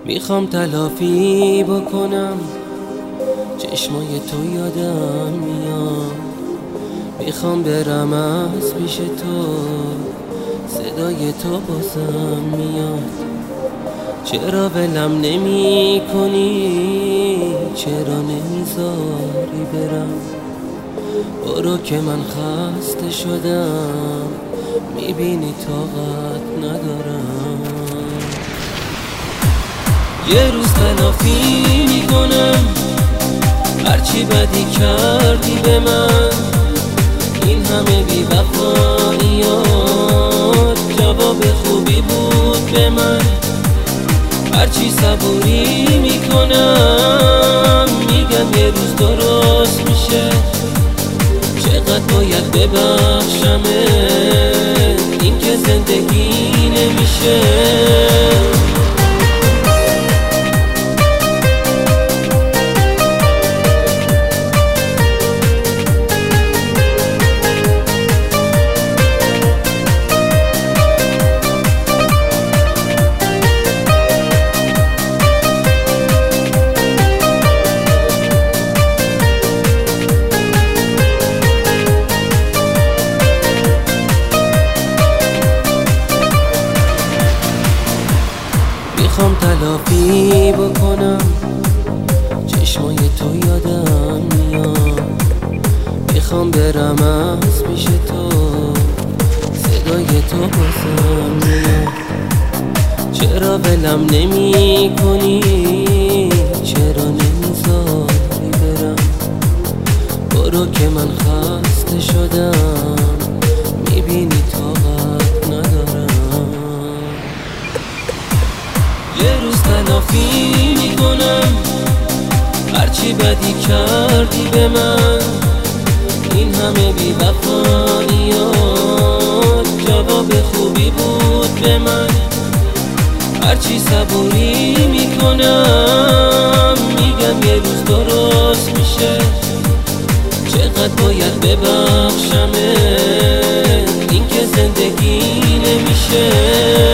میخوام تلافی بکنم، چشمای تو یادم میاد. میخوام برم از پیش تو، صدای تو بازم میاد. چرا ولم نمی کنی؟ چرا نمیذاری برم؟ برو که من خسته شدم، میبینی طاقت ندارم. یه روز تلافی میکنم هرچی بدی کردی به من. این همه بی وفاییات جواب خوبی بود به من. هرچی صبوری میکنم میگم یه روز درست میشه. چقدر باید ببخشمه، این که زندگی نمیشه. میخوام تلافی بکنم، چشمای تو یادم میاد. میخوام برم از پیش تو، صدای تو بازم میاد. چرا ولم نمی کنی؟ چرا نمیذاری برم؟ برو که من خسته شدم، میبینی طاقت ندارم. یه روز تلافی میکنم هرچی بدی کردی به من. این همه بی وفاییات جواب خوبی بود به من. هرچی صبوری میکنم میگم یه روز درست میشه. چقدر باید ببخشمه، این که زندگی نمیشه.